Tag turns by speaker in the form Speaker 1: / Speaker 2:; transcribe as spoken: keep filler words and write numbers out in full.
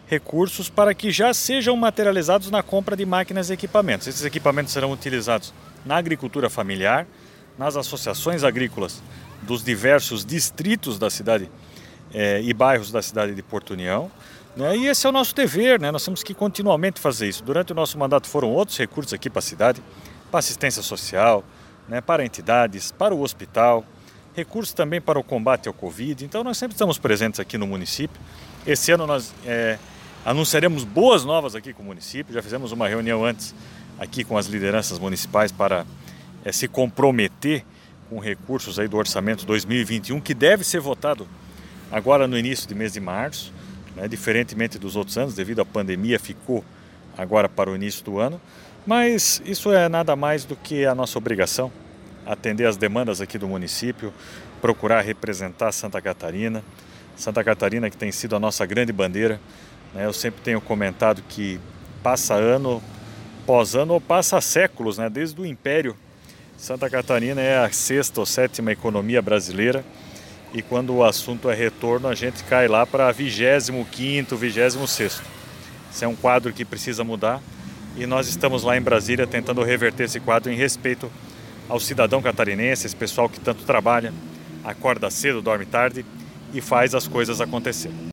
Speaker 1: recursos para que já sejam materializados na compra de máquinas e equipamentos. Esses equipamentos serão utilizados na agricultura familiar, nas associações agrícolas dos diversos distritos da cidade eh, e bairros da cidade de Porto União. Né? E esse é o nosso dever, né? Nós temos que continuamente fazer isso. Durante o nosso mandato foram outros recursos aqui para a cidade, para assistência social, né? Para entidades, para o hospital, recursos também para o combate ao Covid. Então nós sempre estamos presentes aqui no município. Esse ano nós é, anunciaremos boas novas aqui com o município. Já fizemos uma reunião antes aqui com as lideranças municipais para é, se comprometer com recursos aí do orçamento dois mil e vinte e um, que deve ser votado agora no início do mês de março, né? Diferentemente dos outros anos, devido à pandemia, ficou agora para o início do ano. Mas isso é nada mais do que a nossa obrigação, atender as demandas aqui do município, procurar representar Santa Catarina. Santa Catarina que tem sido a nossa grande bandeira, né? Eu sempre tenho comentado que passa ano pós ano ou passa séculos, né? Desde o Império, Santa Catarina é a sexta ou sétima economia brasileira e quando o assunto é retorno a gente cai lá para vigésimo quinto, vigésimo sexto. Esse é um quadro que precisa mudar e nós estamos lá em Brasília tentando reverter esse quadro em respeito ao cidadão catarinense, esse pessoal que tanto trabalha, acorda cedo, dorme tarde e faz as coisas acontecer.